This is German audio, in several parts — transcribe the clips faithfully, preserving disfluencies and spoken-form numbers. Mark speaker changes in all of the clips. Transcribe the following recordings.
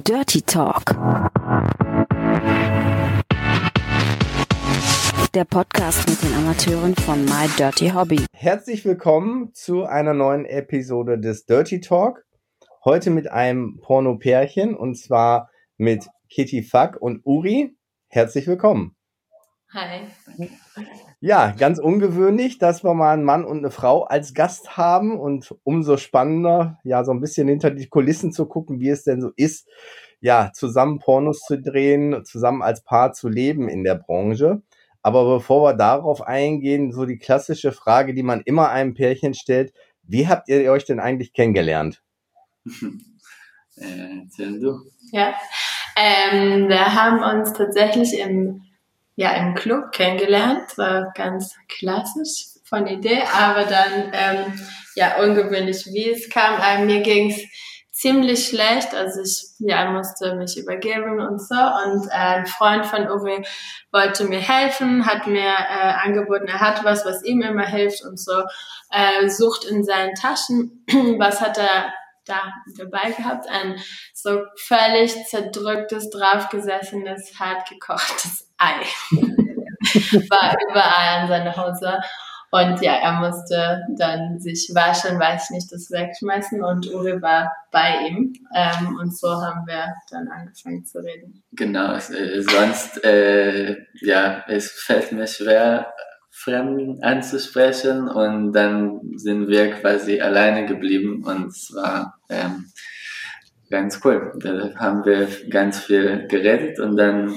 Speaker 1: Dirty Talk. Der Podcast mit den Amateuren von My Dirty Hobby.
Speaker 2: Herzlich willkommen zu einer neuen Episode des Dirty Talk. Heute mit einem Porno-Pärchen und zwar mit Kitty Fuck und Uri. Herzlich willkommen.
Speaker 3: Hi.
Speaker 2: Ja, ganz ungewöhnlich, dass wir mal einen Mann und eine Frau als Gast haben und umso spannender, ja, so ein bisschen hinter die Kulissen zu gucken, wie es denn so ist, ja, zusammen Pornos zu drehen, zusammen als Paar zu leben in der Branche. Aber bevor wir darauf eingehen, so die klassische Frage, die man immer einem Pärchen stellt: Wie habt ihr euch denn eigentlich kennengelernt?
Speaker 4: Äh, erzähl du.
Speaker 3: Ja, ähm, wir haben uns tatsächlich im, ja, im Club kennengelernt. War ganz klassisch von Idee, aber dann ähm, ja ungewöhnlich, wie es kam. Ähm, mir ging's ziemlich schlecht, also ich ja musste mich übergeben und so. Und äh, ein Freund von Uri wollte mir helfen, hat mir äh, angeboten, er hat was, was ihm immer hilft und so. Äh, sucht in seinen Taschen, was hat er da dabei gehabt, ein so völlig zerdrücktes, draufgesessenes, hart gekochtes Ei. War überall an seiner Hose. Und ja, er musste dann sich waschen, weiß ich nicht, das wegschmeißen, und Uri war bei ihm. Ähm, und so haben wir dann angefangen zu reden.
Speaker 4: Genau, äh, sonst, äh, ja, es fällt mir schwer, Fremden anzusprechen, und dann sind wir quasi alleine geblieben und es war ähm, ganz cool. Da haben wir ganz viel geredet und dann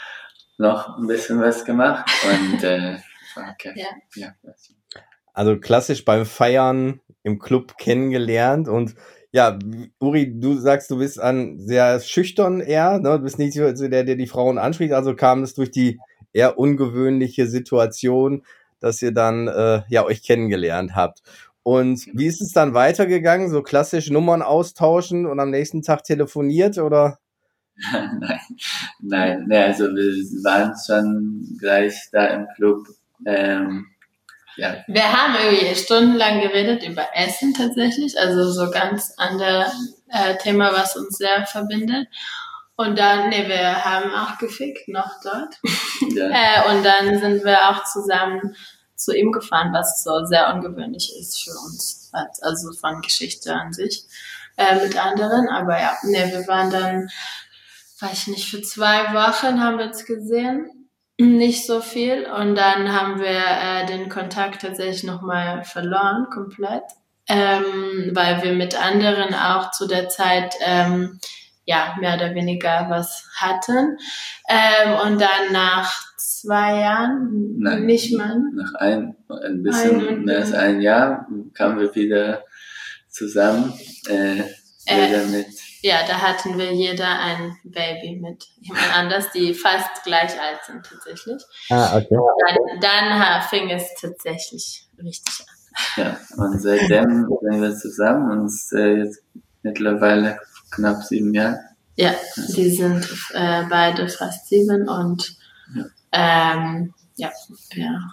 Speaker 4: noch ein bisschen was gemacht und äh, okay.
Speaker 3: Ja.
Speaker 4: Ja.
Speaker 2: Also klassisch beim Feiern im Club kennengelernt. Und ja, Uri, du sagst, du bist an sehr schüchtern eher, ne? Du bist nicht so der, der die Frauen anspricht. Also kam es durch die eher ungewöhnliche Situation, dass ihr dann äh, ja euch kennengelernt habt. Und wie ist es dann weitergegangen? So klassisch Nummern austauschen und am nächsten Tag telefoniert, oder?
Speaker 4: nein, nein, nee, also wir waren schon gleich da im Club. Ähm, ja.
Speaker 3: Wir haben irgendwie stundenlang geredet über Essen tatsächlich, also so ganz anderes äh, Thema, was uns sehr verbindet. Und dann, nee, wir haben auch gefickt noch dort. Ja. äh, und dann sind wir auch zusammen zu ihm gefahren, was so sehr ungewöhnlich ist für uns, also von Geschichte an sich äh, mit anderen. Aber ja, nee, wir waren dann, weiß ich nicht, für zwei Wochen haben wir uns gesehen. Nicht so viel, und dann haben wir äh, den Kontakt tatsächlich nochmal verloren, komplett, ähm, weil wir mit anderen auch zu der Zeit ähm, ja mehr oder weniger was hatten, ähm, und dann nach zwei Jahren,
Speaker 4: Nein,
Speaker 3: nicht mal,
Speaker 4: nach ein, ein bisschen ein mehr als ein Jahr kamen wir wieder zusammen, äh, wieder
Speaker 3: äh,
Speaker 4: mit.
Speaker 3: Ja, da hatten wir jeder ein Baby mit jemand anders, die fast gleich alt sind tatsächlich.
Speaker 2: Ah, okay.
Speaker 3: Dann, dann fing es tatsächlich richtig an.
Speaker 4: Ja, und seitdem sind wir zusammen und äh, jetzt mittlerweile knapp sieben Jahre.
Speaker 3: Ja, die sind äh, beide fast sieben und ja, ähm, ja wir,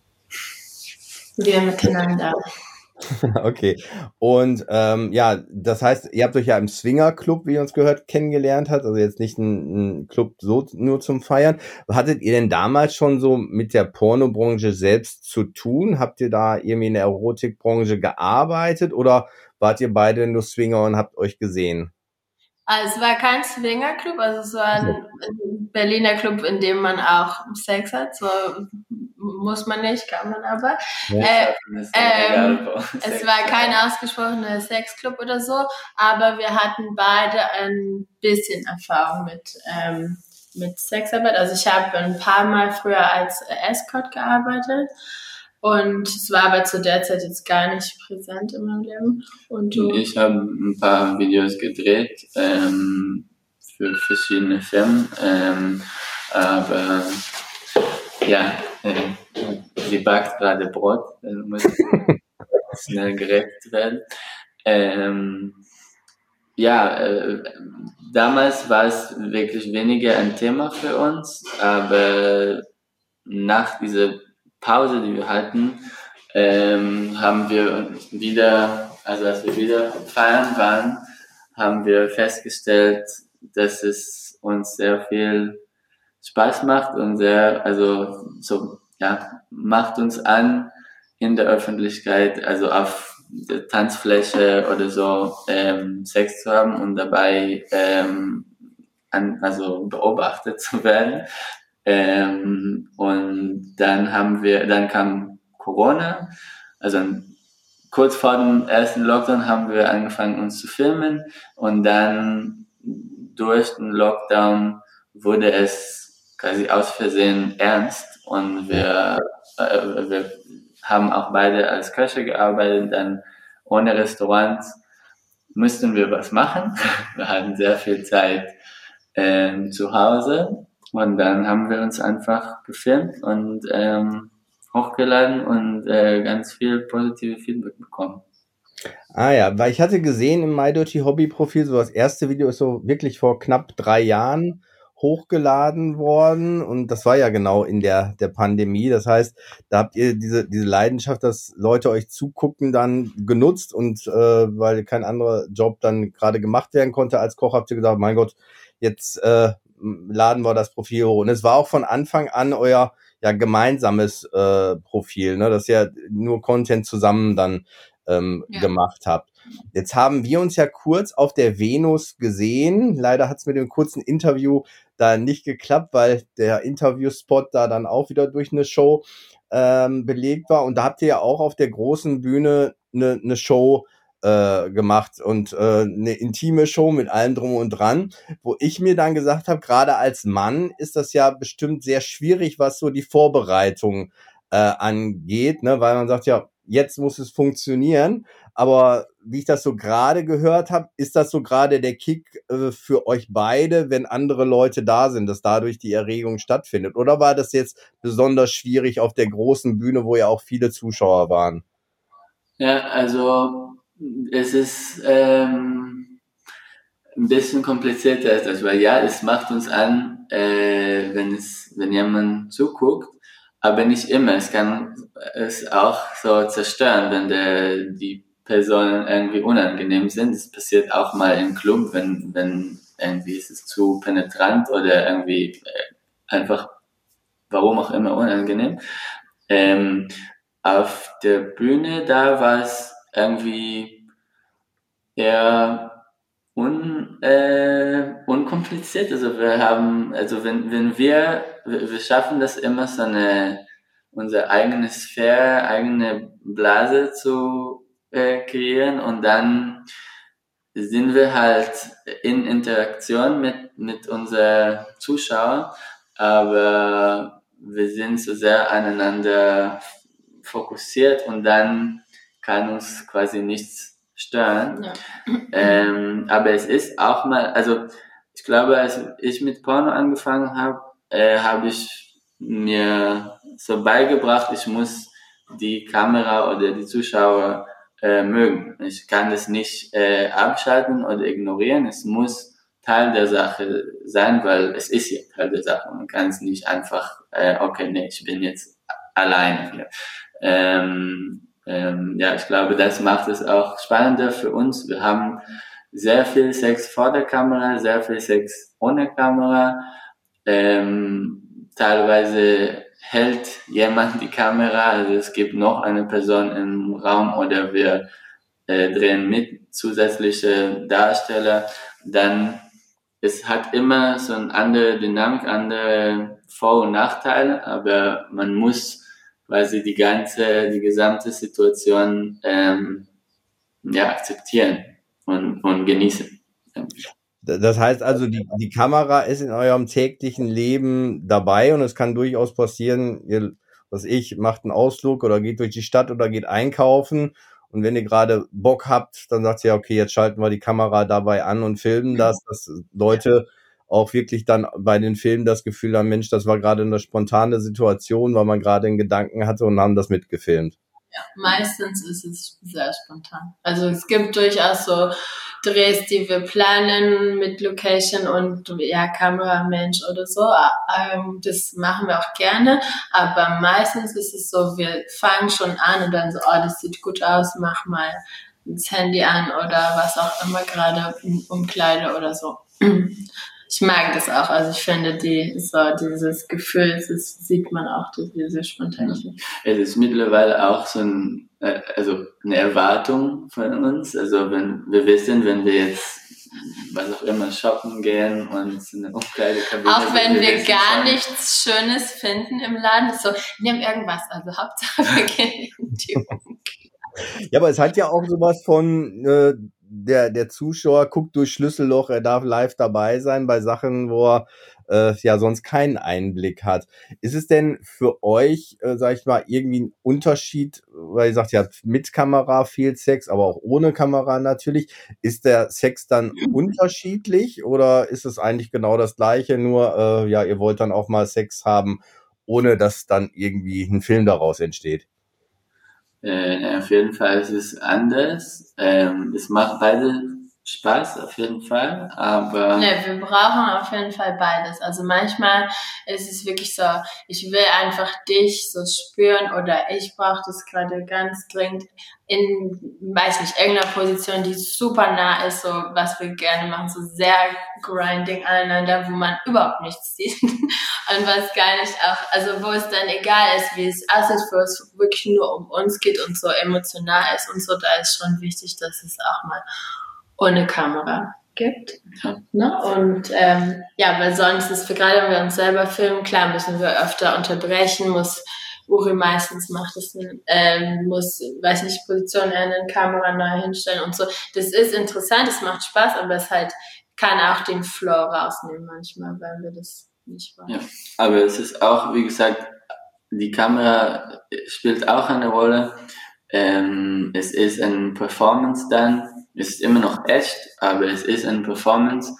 Speaker 3: wir miteinander.
Speaker 2: Okay. Und ähm, ja, das heißt, ihr habt euch ja im Swinger-Club, wie ihr uns gehört, kennengelernt habt, also jetzt nicht ein, ein Club so nur zum Feiern. Hattet ihr denn damals schon so mit der Pornobranche selbst zu tun? Habt ihr da irgendwie in der Erotikbranche gearbeitet oder wart ihr beide nur Swinger und habt euch gesehen?
Speaker 3: Also es war kein Swinger-Club, also es war ein Berliner Club, in dem man auch Sex hat. So muss man nicht, kann man aber. Ja, äh, ähm, es war kein ausgesprochener Sexclub oder so, aber wir hatten beide ein bisschen Erfahrung mit ähm, mit Sexarbeit. Also ich habe ein paar Mal früher als Escort gearbeitet. Und es war aber zu der Zeit jetzt gar nicht präsent in meinem Leben. Und du?
Speaker 4: Ich habe ein paar Videos gedreht ähm, für verschiedene Firmen, ähm, aber ja, äh, sie backt gerade Brot, also muss schnell gerecht werden. Ähm, ja, äh, damals war es wirklich weniger ein Thema für uns, aber nach dieser Pause, die wir hatten, ähm, haben wir wieder, also als wir wieder feiern waren, haben wir festgestellt, dass es uns sehr viel Spaß macht und sehr, also so, ja, macht uns an, in der Öffentlichkeit, also auf der Tanzfläche oder so, ähm, Sex zu haben und dabei ähm, an, also beobachtet zu werden. Ähm, und dann haben wir, dann kam Corona, also kurz vor dem ersten Lockdown haben wir angefangen, uns zu filmen, und dann durch den Lockdown wurde es quasi aus Versehen ernst, und wir, äh, wir haben auch beide als Köche gearbeitet. Dann ohne Restaurants mussten wir was machen. Wir hatten sehr viel Zeit ähm, zu Hause, und dann haben wir uns einfach gefilmt und ähm, hochgeladen und äh, ganz viel positive Feedback bekommen.
Speaker 2: Ah ja, weil ich hatte gesehen im MyDirty Hobby Profil, so das erste Video ist so wirklich vor knapp drei Jahren hochgeladen worden, und das war ja genau in der der Pandemie. Das heißt, da habt ihr diese diese Leidenschaft, dass Leute euch zugucken, dann genutzt, und äh, weil kein anderer Job dann gerade gemacht werden konnte als Koch, habt ihr gesagt, mein Gott, jetzt äh, laden wir das Profil hoch. Und es war auch von Anfang an euer ja gemeinsames äh, Profil, ne, dass ihr nur Content zusammen dann ähm, ja. gemacht habt. Jetzt haben wir uns ja kurz auf der Venus gesehen. Leider hat es mit dem kurzen Interview da nicht geklappt, weil der Interviewspot da dann auch wieder durch eine Show ähm, belegt war. Und da habt ihr ja auch auf der großen Bühne eine, eine Show äh, gemacht, und äh, eine intime Show mit allem drum und dran, wo ich mir dann gesagt habe, gerade als Mann ist das ja bestimmt sehr schwierig, was so die Vorbereitung äh, angeht, ne? Weil man sagt, ja, jetzt muss es funktionieren. Aber wie ich das so gerade gehört habe, ist das so gerade der Kick äh, für euch beide, wenn andere Leute da sind, dass dadurch die Erregung stattfindet? Oder war das jetzt besonders schwierig auf der großen Bühne, wo ja auch viele Zuschauer waren?
Speaker 4: Ja, also es ist ähm, ein bisschen komplizierter als das, weil ja, es macht uns an, äh, wenn es, wenn jemand zuguckt, aber nicht immer. Es kann es auch so zerstören, wenn der, die Personen irgendwie unangenehm sind. Das passiert auch mal im Club, wenn, wenn irgendwie ist es zu penetrant oder irgendwie einfach, warum auch immer, unangenehm. Ähm, auf der Bühne, da war es irgendwie eher un, äh, unkompliziert. Also wir haben, also wenn, wenn wir, wir schaffen das immer, so eine, unsere eigene Sphäre, eigene Blase zu äh, kreieren, und dann sind wir halt in Interaktion mit, mit unseren Zuschauern, aber wir sind so sehr aneinander fokussiert, und dann kann uns quasi nichts stören. Ja. Ähm, aber es ist auch mal, also ich glaube, als ich mit Porno angefangen habe, äh, habe ich mir so beigebracht, ich muss die Kamera oder die Zuschauer äh, mögen. Ich kann das nicht äh, abschalten oder ignorieren. Es muss Teil der Sache sein, weil es ist ja Teil der Sache. Man kann es nicht einfach, äh, okay, nee, ich bin jetzt alleine hier. Ähm, ähm, ja, ich glaube, das macht es auch spannender für uns. Wir haben sehr viel Sex vor der Kamera, sehr viel Sex ohne Kamera. Ähm, teilweise hält jemand die Kamera, also es gibt noch eine Person im Raum, oder wir äh, drehen mit zusätzliche Darsteller. Dann, es hat immer so eine andere Dynamik, andere Vor- und Nachteile, aber man muss quasi die ganze, die gesamte Situation ähm, ja, akzeptieren und, und genießen.
Speaker 2: Das heißt also, die, die Kamera ist in eurem täglichen Leben dabei, und es kann durchaus passieren, ihr, was ich, macht einen Ausflug oder geht durch die Stadt oder geht einkaufen, und wenn ihr gerade Bock habt, dann sagt ihr, okay, jetzt schalten wir die Kamera dabei an und filmen das, dass Leute auch wirklich dann bei den Filmen das Gefühl haben, Mensch, das war gerade eine spontane Situation, weil man gerade einen Gedanken hatte, und haben das mitgefilmt.
Speaker 3: Ja, meistens ist es sehr spontan. Also es gibt durchaus so Drehs, die wir planen mit Location und ja, Kameramensch oder so. Ähm, das machen wir auch gerne. Aber meistens ist es so, wir fangen schon an und dann so, oh, das sieht gut aus, mach mal das Handy an oder was auch immer gerade umkleide oder so. Ich mag das auch, also ich finde die, so dieses Gefühl, das sieht man auch, diese Spontanität.
Speaker 4: Es ist mittlerweile auch so ein, also eine Erwartung von uns, also wenn wir wissen, wenn wir jetzt was auch immer shoppen gehen und eine Umkleidekabine.
Speaker 3: Auch wenn wir, wir gar schon nichts Schönes finden im Laden, so, nimm irgendwas, also Hauptsache wir gehen in die Umkleide.
Speaker 2: Ja, aber es hat ja auch sowas von, äh, der, der Zuschauer guckt durch Schlüsselloch, er darf live dabei sein bei Sachen, wo er äh, ja sonst keinen Einblick hat. Ist es denn für euch, äh, sag ich mal, irgendwie ein Unterschied, weil ihr sagt, ihr habt mit Kamera viel Sex, aber auch ohne Kamera natürlich. Ist der Sex dann unterschiedlich oder ist es eigentlich genau das Gleiche, nur äh, ja, ihr wollt dann auch mal Sex haben, ohne dass dann irgendwie ein Film daraus entsteht?
Speaker 4: Äh, auf jeden Fall ist es anders. Ähm, es macht beide Spaß, auf jeden Fall, aber...
Speaker 3: Ne, wir brauchen auf jeden Fall beides. Also manchmal ist es wirklich so, ich will einfach dich so spüren oder ich brauche das gerade ganz dringend in, weiß nicht, irgendeiner Position, die super nah ist, so was wir gerne machen, so sehr grinding aneinander, wo man überhaupt nichts sieht und was gar nicht auch, also wo es dann egal ist, wie es aussieht, wo es wirklich nur um uns geht und so emotional ist und so, da ist schon wichtig, dass es auch mal ohne Kamera gibt.
Speaker 4: Ja.
Speaker 3: Ne? Und ähm, ja, weil sonst ist, für, gerade wenn wir uns selber filmen, klar müssen wir öfter unterbrechen, muss Uri meistens macht das, ähm, muss, weiß nicht, Position ändern, Kamera neu hinstellen und so. Das ist interessant, es macht Spaß, aber es halt kann auch den Flow rausnehmen manchmal, weil wir das nicht wollen.
Speaker 4: Ja, aber es ist auch, wie gesagt, die Kamera spielt auch eine Rolle. Ähm, es ist eine Performance dann. Es ist immer noch echt, aber es ist eine Performance.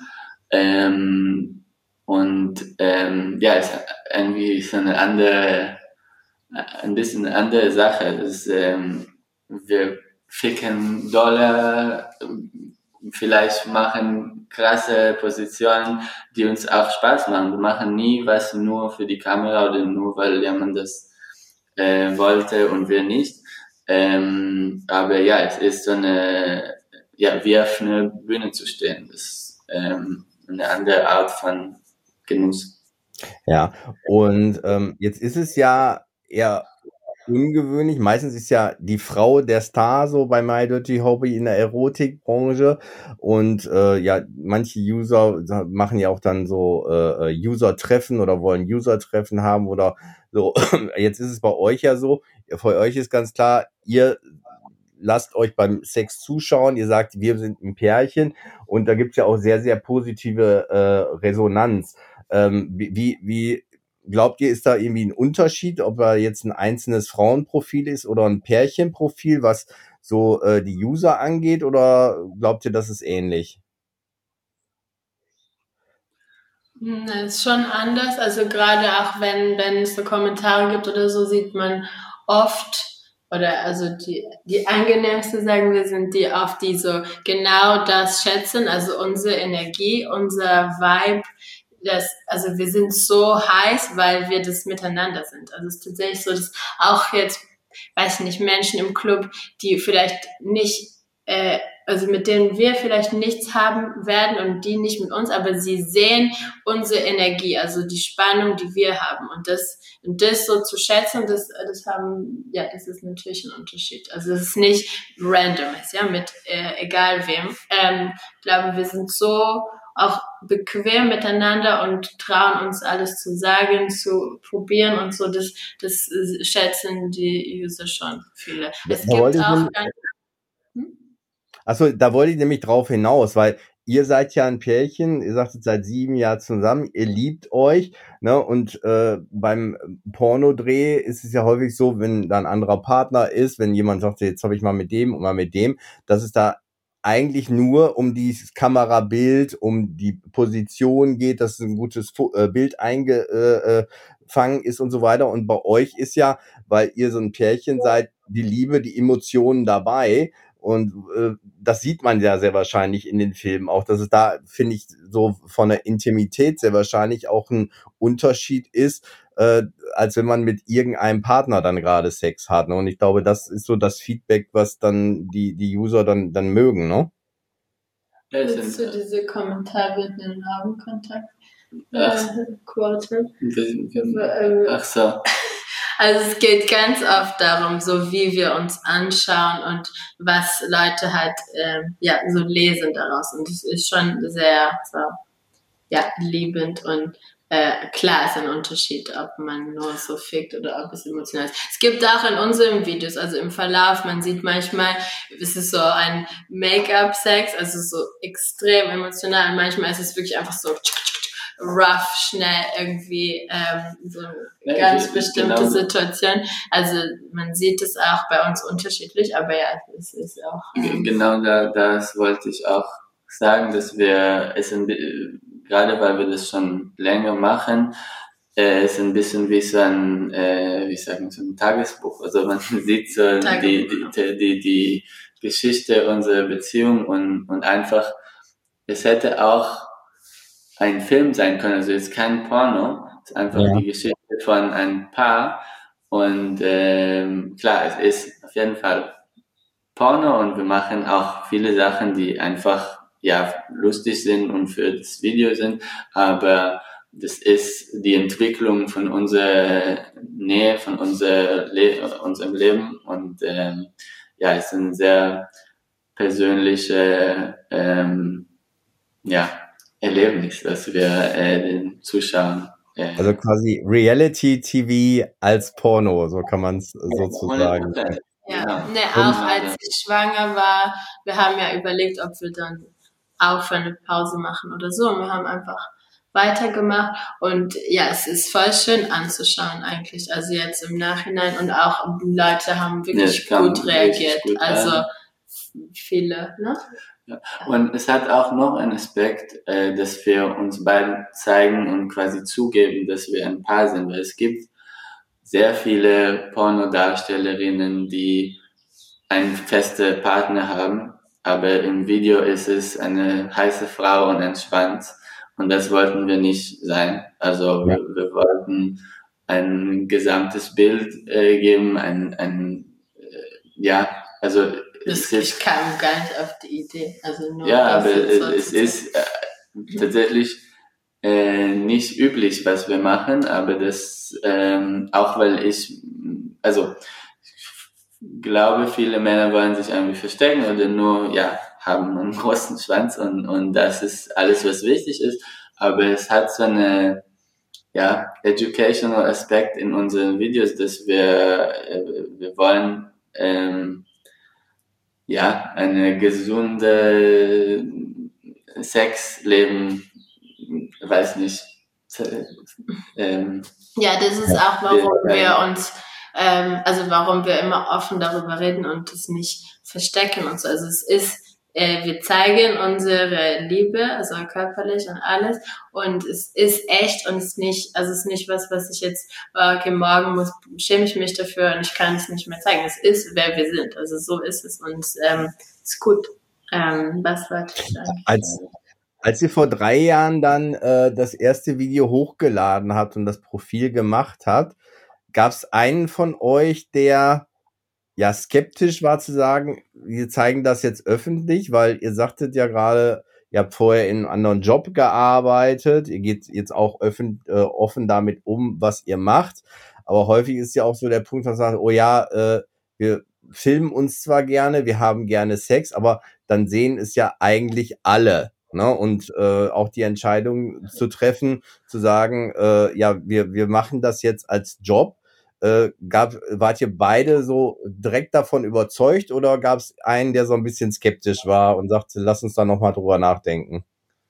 Speaker 4: Ähm, und ähm, ja, es ist irgendwie so eine andere, ein bisschen eine andere Sache. Es, ähm, wir ficken Dollar, vielleicht machen krasse Positionen, die uns auch Spaß machen. Wir machen nie was nur für die Kamera oder nur, weil jemand das äh, wollte und wir nicht. Ähm, aber ja, es ist so eine, ja, wie auf einer Bühne zu stehen. Das ist ähm, eine andere Art von Genuss.
Speaker 2: Ja, und ähm, jetzt ist es ja eher ungewöhnlich. Meistens ist ja die Frau der Star so bei My Dirty Hobby in der Erotikbranche und äh, ja, manche User machen ja auch dann so äh, User-Treffen oder wollen User-Treffen haben oder so. Jetzt ist es bei euch ja so, für euch ist ganz klar, ihr lasst euch beim Sex zuschauen, ihr sagt, wir sind ein Pärchen und da gibt's ja auch sehr, sehr positive äh, Resonanz. Ähm, wie, wie glaubt ihr, ist da irgendwie ein Unterschied, ob er jetzt ein einzelnes Frauenprofil ist oder ein Pärchenprofil, was so äh, die User angeht, oder glaubt ihr, das ist ähnlich?
Speaker 3: Das ist schon anders, also gerade auch wenn, wenn es so Kommentare gibt oder so, sieht man oft, oder also die, die angenehmste, sagen wir, sind die oft, die so genau das schätzen, also unsere Energie, unser Vibe, das, also wir sind so heiß, weil wir das miteinander sind. Also es ist tatsächlich so, dass auch jetzt, weiß ich nicht, Menschen im Club, die vielleicht nicht, äh, also mit denen wir vielleicht nichts haben werden und die nicht mit uns, aber sie sehen unsere Energie, also die Spannung, die wir haben. Und das, und das so zu schätzen, das, das haben, ja, das ist natürlich ein Unterschied. Also es ist nicht random, ja, mit äh, egal wem. Ähm, ich glaube, wir sind so auch bequem miteinander und trauen uns alles zu sagen, zu probieren und so. Das, das schätzen die User schon viele. Es
Speaker 2: Da wollte
Speaker 3: gibt
Speaker 2: ich
Speaker 3: auch
Speaker 2: nämlich-
Speaker 3: ganz hm?
Speaker 2: Achso, da wollte ich nämlich drauf hinaus, weil ihr seid ja ein Pärchen, ihr sagtet seit sieben Jahren zusammen, ihr liebt euch, ne? Und äh, beim Pornodreh ist es ja häufig so, wenn da ein anderer Partner ist, wenn jemand sagt, jetzt habe ich mal mit dem und mal mit dem, dass es da eigentlich nur um dieses Kamerabild, um die Position geht, dass ein gutes Fo- äh, Bild eingefangen ist und so weiter. Und bei euch ist ja, weil ihr so ein Pärchen seid, die Liebe, die Emotionen dabei. Und äh, das sieht man ja sehr wahrscheinlich in den Filmen auch, dass es da, finde ich, so von der Intimität sehr wahrscheinlich auch ein Unterschied ist, äh, als wenn man mit irgendeinem Partner dann gerade Sex hat. Ne? Und ich glaube, das ist so das Feedback, was dann die, die User dann, dann mögen, ne?
Speaker 4: Ja, es
Speaker 3: Willst
Speaker 4: sind,
Speaker 3: du diese Kommentar mit dem Augenkontakt?
Speaker 4: Ach.
Speaker 3: Äh, Quote.
Speaker 4: wir, wir,
Speaker 3: Ähm,
Speaker 4: ach so.
Speaker 3: Also es geht ganz oft darum, so wie wir uns anschauen und was Leute halt ähm, ja so lesen daraus. Und es ist schon sehr so, ja, liebend und äh, klar ist ein Unterschied, ob man nur so fickt oder ob es emotional ist. Es gibt auch in unseren Videos, also im Verlauf, man sieht manchmal, es ist so ein Make-up-Sex, also so extrem emotional und manchmal ist es wirklich einfach so rough, schnell irgendwie ähm, so eine
Speaker 4: Ja,
Speaker 3: ganz
Speaker 4: ich-
Speaker 3: bestimmte
Speaker 4: genau.
Speaker 3: Situation. Also man sieht es auch bei uns unterschiedlich, aber ja, es ist auch ähm,
Speaker 4: Genau da, das wollte ich auch sagen, dass wir es ein, bi- gerade weil wir das schon länger machen, äh, es ist ein bisschen wie so ein, äh, wie sagen, so ein Tagesbuch. Also man sieht so die, die, die, die, die Geschichte unserer Beziehung und, und einfach, es hätte auch ein Film sein können, also jetzt kein Porno, es ist einfach
Speaker 2: Ja.
Speaker 4: die Geschichte von einem Paar und ähm, klar, es ist auf jeden Fall Porno und wir machen auch viele Sachen, die einfach ja lustig sind und für das Video sind, aber das ist die Entwicklung von unserer Nähe, von unser Le unserem Leben und ähm, ja, es ist ein sehr persönliche ähm, ja, Erlebnis, das wir äh, den Zuschauern äh,
Speaker 2: Also quasi Reality-T V als Porno, so kann man es sozusagen
Speaker 4: hundert Prozent.
Speaker 2: sagen.
Speaker 3: ja,
Speaker 4: Genau.
Speaker 3: ne,
Speaker 2: Und-
Speaker 3: auch als ich schwanger war, wir haben ja überlegt, ob wir dann auch für eine Pause machen oder so. Und wir haben einfach weitergemacht. Und ja, es ist voll schön anzuschauen eigentlich. Also jetzt im Nachhinein. Und auch Leute haben
Speaker 4: Ja,
Speaker 3: wirklich
Speaker 4: es kam
Speaker 3: gut
Speaker 4: richtig
Speaker 3: reagiert.
Speaker 4: gut
Speaker 3: Also
Speaker 4: an.
Speaker 3: viele, ne?
Speaker 4: Und es hat auch noch einen Aspekt, äh, dass wir uns beiden zeigen und quasi zugeben, dass wir ein Paar sind, weil es gibt sehr viele Pornodarstellerinnen, die einen festen Partner haben, aber im Video ist es eine heiße Frau und ein Schwanz und das wollten wir nicht sein. Also
Speaker 2: Ja.
Speaker 4: wir, wir wollten ein gesamtes Bild äh, geben, ein, ein äh, ja, also
Speaker 3: Das,
Speaker 4: es
Speaker 3: ich
Speaker 4: ist
Speaker 3: kam gar nicht auf die Idee. Also nur
Speaker 4: ja,
Speaker 3: das
Speaker 4: aber
Speaker 3: jetzt so
Speaker 4: es, es
Speaker 3: zu sagen.
Speaker 4: ist äh, tatsächlich äh, nicht üblich, was wir machen, aber das ähm, auch weil ich, also ich glaube, viele Männer wollen sich irgendwie verstecken oder nur, ja, haben einen großen Schwanz und, und das ist alles, was wichtig ist, aber es hat so eine, ja, educational Aspekt in unseren Videos, dass wir, äh, wir wollen, ähm, ja, eine gesunde Sexleben, weiß nicht, ähm,
Speaker 3: Ja, das ist auch, warum
Speaker 4: wir-
Speaker 3: wir uns, ähm, also warum wir immer offen darüber reden und es nicht verstecken und so. Also es ist, äh, wir zeigen unsere Liebe, also körperlich und alles und es ist echt und es ist nicht, also es ist nicht was, was ich jetzt, äh, okay, morgen muss, schäme ich mich dafür und ich kann es nicht mehr zeigen. Es ist, wer wir sind. Also so ist es und ähm, ist gut. Ähm, was wollte ich sagen?
Speaker 2: Als, als ihr vor drei Jahren dann äh, das erste Video hochgeladen habt und das Profil gemacht habt, gab es einen von euch, der ja skeptisch war zu sagen, wir zeigen das jetzt öffentlich, weil ihr sagtet ja gerade, ihr habt vorher in einem anderen Job gearbeitet, ihr geht jetzt auch offen, äh, offen damit um, was ihr macht, aber häufig ist ja auch so der Punkt, dass man sagt, oh ja, äh, wir filmen uns zwar gerne, wir haben gerne Sex, aber dann sehen es ja eigentlich alle. Ne? Und äh, auch die Entscheidung zu treffen, zu sagen, äh, ja, wir, wir machen das jetzt als Job. Äh, gab, wart ihr beide so direkt davon überzeugt oder gab es einen, der so ein bisschen skeptisch war und sagte, lass uns da nochmal drüber nachdenken?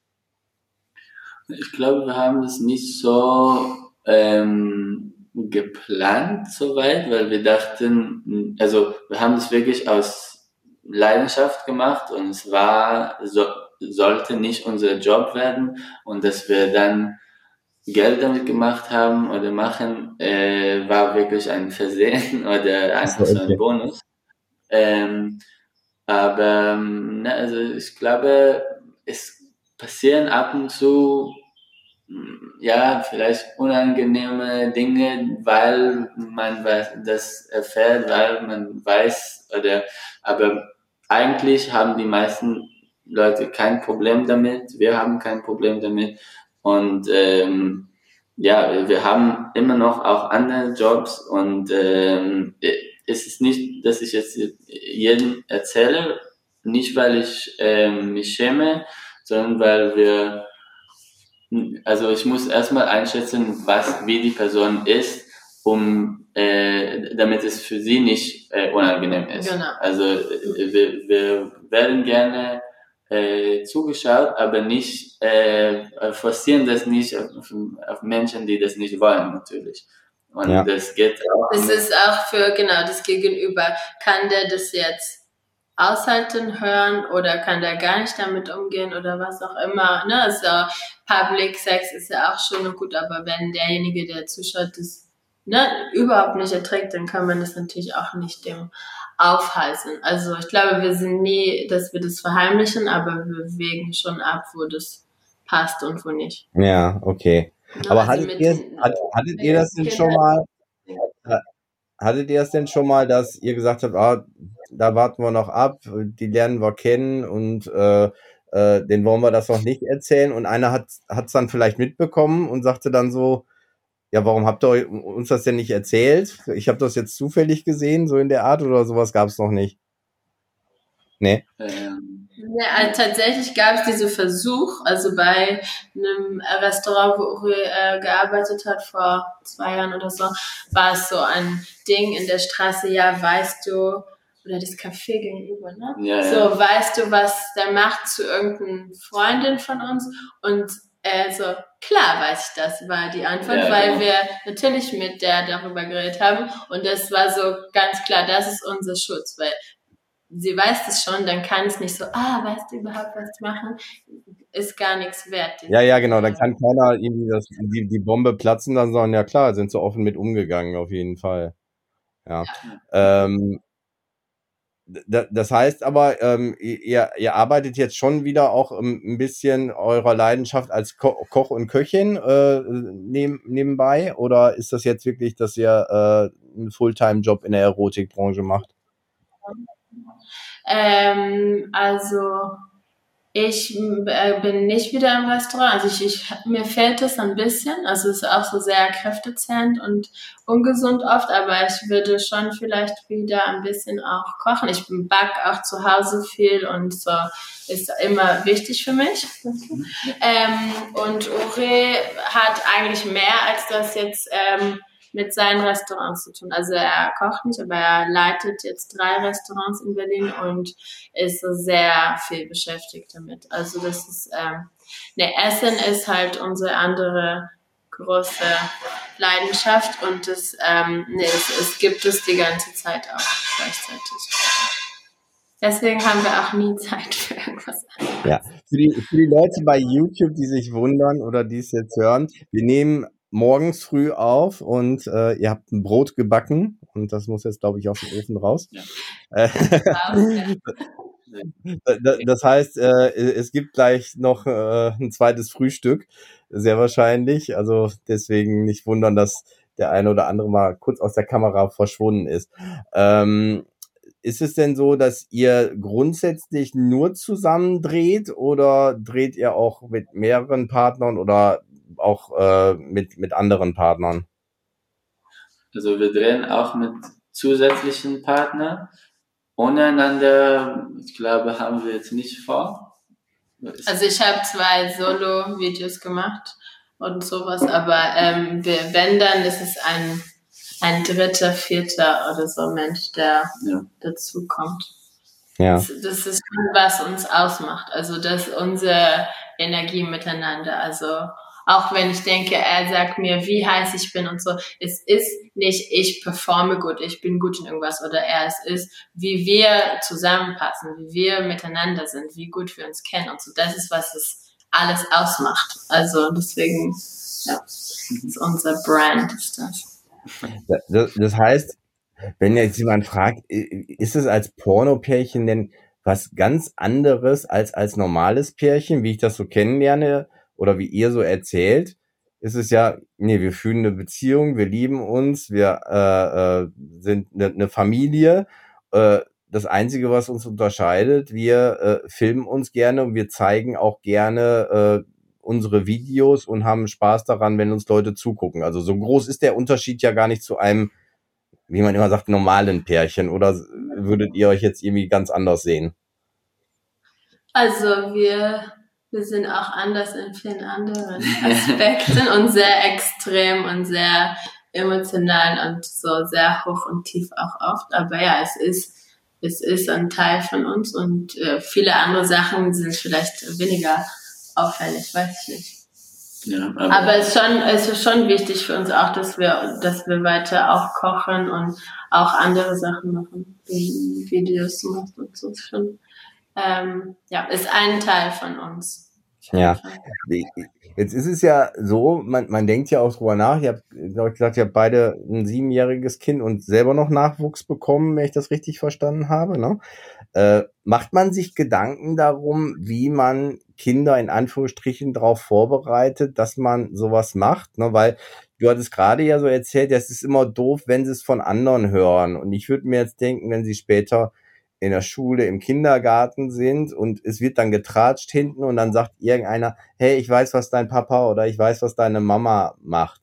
Speaker 4: Ich glaube, wir haben das nicht so ähm, geplant soweit, weil wir dachten, also wir haben das wirklich aus Leidenschaft gemacht und es war, so, sollte nicht unser Job werden und dass wir dann Geld damit gemacht haben oder machen, äh, war wirklich ein Versehen oder einfach so ein Bonus. Ähm, aber ähm, ne, also ich glaube, es passieren ab und zu ja, vielleicht unangenehme Dinge, weil man das erfährt, weil man weiß, oder, aber eigentlich haben die meisten Leute kein Problem damit, wir haben kein Problem damit und ähm, ja, wir haben immer noch auch andere Jobs und ähm, es ist nicht, dass ich jetzt jedem erzähle, nicht weil ich ähm, mich schäme, sondern weil wir, also ich muss erstmal einschätzen, was, wie die Person ist, um, äh, damit es für sie nicht äh, unangenehm ist.
Speaker 3: Genau.
Speaker 4: Also äh, wir, wir werden gerne äh, zugeschaut, aber nicht äh, forcieren das nicht auf, auf Menschen, die das nicht wollen, natürlich. Und
Speaker 2: Ja.
Speaker 4: das geht auch.
Speaker 3: Das ist auch für, genau, das Gegenüber. Kann der das jetzt aushalten, hören oder kann der gar nicht damit umgehen oder was auch immer. Ne? Also Public Sex ist ja auch schön und gut, aber wenn derjenige, der zuschaut, das ne, überhaupt nicht erträgt, dann kann man das natürlich auch nicht dem aufhalsen. Also ich glaube, wir sind nie, dass wir das verheimlichen, aber wir wägen schon ab, wo das passt und wo nicht.
Speaker 2: Ja, okay.
Speaker 3: Ne?
Speaker 2: Aber
Speaker 3: Also
Speaker 2: hattet
Speaker 3: mit
Speaker 2: ihr,
Speaker 3: den-
Speaker 2: hat, hattet ihr das denn
Speaker 3: Kindern-
Speaker 2: schon mal, hattet ihr das denn schon mal, dass ihr gesagt habt, ah, da warten wir noch ab, die lernen wir kennen und äh, äh, den wollen wir das noch nicht erzählen und einer hat es dann vielleicht mitbekommen und sagte dann so, ja, warum habt ihr uns das denn nicht erzählt? Ich habe das jetzt zufällig gesehen, so in der Art oder sowas gab es noch nicht. Nee.
Speaker 4: Ähm,
Speaker 3: Ja, also tatsächlich gab es diesen Versuch, also bei einem Restaurant, wo Uri äh, gearbeitet hat vor zwei Jahren oder so, war es so ein Ding in der Straße, ja, weißt du, oder das Café gegenüber, ne?
Speaker 4: Ja, ja.
Speaker 3: So, weißt du, was der macht zu irgendeiner Freundin von uns? Und äh, so, klar weiß ich das, war die Antwort,
Speaker 4: Ja,
Speaker 3: weil
Speaker 4: genau.
Speaker 3: wir natürlich mit der darüber geredet haben und das war so ganz klar, das ist unser Schutz, weil sie weiß es schon, dann kann es nicht so, ah, weißt du überhaupt, was zu machen? Ist gar nichts wert.
Speaker 2: Ja, ja, genau, dann kann keiner irgendwie das, die, die Bombe platzen lassen, sondern ja klar, sind so offen mit umgegangen, auf jeden Fall. Ja. Ähm, d- das heißt aber, ähm, ihr, ihr arbeitet jetzt schon wieder auch ähm, ein bisschen eurer Leidenschaft als Ko Koch und Köchin äh, neben, nebenbei oder ist das jetzt wirklich, dass ihr äh, einen Fulltime-Job in der Erotikbranche macht?
Speaker 3: Ähm, also ich äh, bin nicht wieder im Restaurant, also ich, ich mir fehlt es ein bisschen, also es ist auch so sehr kräftezehrend und ungesund oft, aber ich würde schon vielleicht wieder ein bisschen auch kochen. Ich back auch zu Hause viel und so ist immer wichtig für mich. Ähm, und Uri hat eigentlich mehr als das jetzt ähm, mit seinen Restaurants zu tun. Also er kocht nicht, aber er leitet jetzt drei Restaurants in Berlin und ist so sehr viel beschäftigt damit. Also das ist, ähm, ne, Essen ist halt unsere andere große Leidenschaft und das, ähm, ne, es, es gibt es die ganze Zeit auch gleichzeitig. Deswegen haben wir auch nie Zeit für irgendwas anderes.
Speaker 2: Ja, für die, für die Leute bei YouTube, die sich wundern oder die es jetzt hören, wir nehmen morgens früh auf und äh, ihr habt ein Brot gebacken und das muss jetzt, glaube ich, aus dem Ofen raus.
Speaker 4: Ja.
Speaker 2: Äh, das heißt, äh, es gibt gleich noch äh, ein zweites Frühstück, sehr wahrscheinlich. Also deswegen nicht wundern, dass der eine oder andere mal kurz aus der Kamera verschwunden ist. Ähm, ist es denn so, dass ihr grundsätzlich nur zusammen dreht oder dreht ihr auch mit mehreren Partnern oder auch äh, mit, mit anderen Partnern?
Speaker 4: Also wir drehen auch mit zusätzlichen Partnern. Untereinander, ich glaube, haben wir jetzt nicht vor.
Speaker 3: Also ich habe zwei Solo-Videos gemacht und sowas, aber ähm, wir, wenn dann, ist es ein, ein dritter, vierter oder so Mensch, der
Speaker 4: Ja.
Speaker 3: dazu kommt.
Speaker 2: Ja.
Speaker 3: Das, das ist schon, was uns ausmacht. Also das ist unsere Energie miteinander. Also auch wenn ich denke, er sagt mir, wie heiß ich bin und so, es ist nicht, ich performe gut, ich bin gut in irgendwas oder er, es ist, wie wir zusammenpassen, wie wir miteinander sind, wie gut wir uns kennen und so. Das ist, was es alles ausmacht. Also deswegen, ja, das ist unser Brand, ist das.
Speaker 2: Das, das heißt, wenn jetzt jemand fragt, ist es als Porno-Pärchen denn was ganz anderes als als normales Pärchen, wie ich das so kennenlerne oder wie ihr so erzählt? ist es ja, nee, wir führen eine Beziehung, wir lieben uns, wir äh, äh, sind eine ne Familie. Äh, das Einzige, was uns unterscheidet, wir äh, filmen uns gerne und wir zeigen auch gerne äh, unsere Videos und haben Spaß daran, wenn uns Leute zugucken. Also so groß ist der Unterschied ja gar nicht zu einem, wie man immer sagt, normalen Pärchen. Oder würdet ihr euch jetzt irgendwie ganz anders sehen?
Speaker 3: Also wir, wir sind auch anders in vielen anderen Aspekten und sehr extrem und sehr emotional und so sehr hoch und tief auch oft. Aber ja, es ist, es ist ein Teil von uns und äh, viele andere Sachen sind vielleicht weniger auffällig, weiß ich nicht. Ja, aber, aber es ist schon, es ist schon wichtig für uns auch, dass wir, dass wir weiter auch kochen und auch andere Sachen machen, wie Videos machen und so. Schon, ähm, ja, ist ein Teil von uns.
Speaker 2: Ja, jetzt ist es ja so, man, man denkt ja auch drüber nach. Ich habe, glaube ich, gesagt, ihr habt beide ein siebenjähriges Kind und selber noch Nachwuchs bekommen, wenn ich das richtig verstanden habe, ne? Äh, macht man sich Gedanken darum, wie man Kinder in Anführungsstrichen darauf vorbereitet, dass man sowas macht, ne? Weil du hattest gerade ja so erzählt, das ist immer doof, wenn sie es von anderen hören. Und ich würde mir jetzt denken, wenn sie später in der Schule, im Kindergarten sind und es wird dann getratscht hinten und dann sagt irgendeiner, hey, ich weiß, was dein Papa oder ich weiß, was deine Mama macht.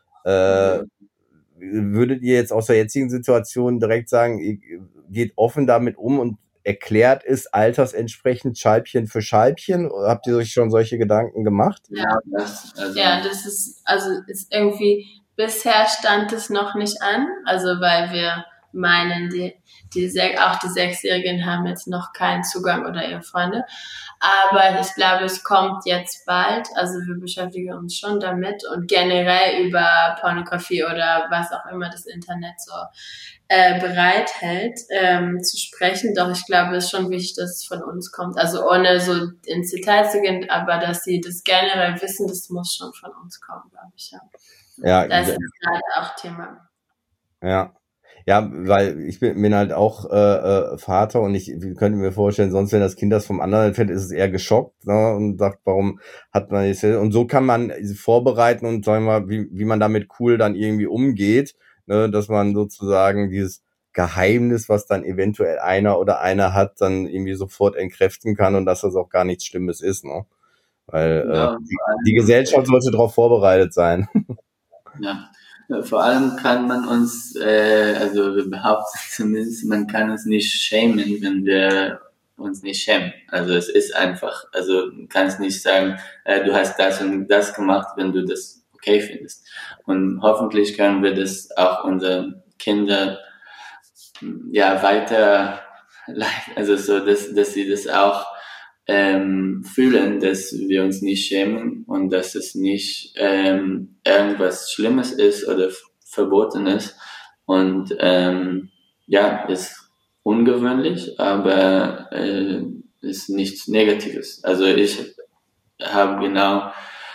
Speaker 2: Äh, würdet ihr jetzt aus der jetzigen Situation direkt sagen, ihr geht offen damit um und erklärt es altersentsprechend Scheibchen für Scheibchen? Oder habt ihr euch schon solche Gedanken gemacht?
Speaker 3: Ja, das, also ja, das ist, also ist irgendwie, bisher stand es noch nicht an, also weil wir meinen, die, die, auch die Sechsjährigen haben jetzt noch keinen Zugang oder ihre Freunde. Aber ich glaube, es kommt jetzt bald. Also wir beschäftigen uns schon damit und generell über Pornografie oder was auch immer das Internet so äh, bereithält, ähm, zu sprechen. Doch ich glaube, es ist schon wichtig, dass es von uns kommt. Also ohne so ins Detail zu gehen, aber dass sie das generell wissen, das muss schon von uns kommen, glaube ich. Ja, ja, das ist gerade auch Thema.
Speaker 2: Ja. Ja, weil ich bin, bin halt auch äh, äh, Vater und ich könnte mir vorstellen, sonst wenn das Kind das vom anderen entfernt, ist es eher geschockt, ne, und sagt, warum hat man das? Und so kann man vorbereiten und sagen wir mal, wie, wie man damit cool dann irgendwie umgeht, ne, dass man sozusagen dieses Geheimnis, was dann eventuell einer oder einer hat, dann irgendwie sofort entkräften kann und dass das auch gar nichts Schlimmes ist, ne? Weil ja, äh, die, die Gesellschaft sollte darauf vorbereitet sein.
Speaker 4: Ja. Vor allem kann man uns, äh, also wir behaupten zumindest, man kann uns nicht schämen, wenn wir uns nicht schämen. Also es ist einfach, also du kannst nicht sagen, äh, du hast das und das gemacht, wenn du das okay findest. Und hoffentlich können wir das auch unseren Kindern ja weiter leiten, also so, dass, dass sie das auch Ähm, fühlen, dass wir uns nicht schämen und dass es nicht ähm, irgendwas Schlimmes ist oder f- Verbotenes. Und ähm, ja, ist ungewöhnlich, aber äh, ist nichts Negatives. Also ich habe genau